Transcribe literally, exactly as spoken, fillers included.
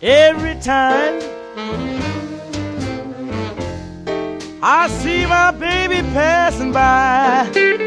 Every time I see my baby passing by,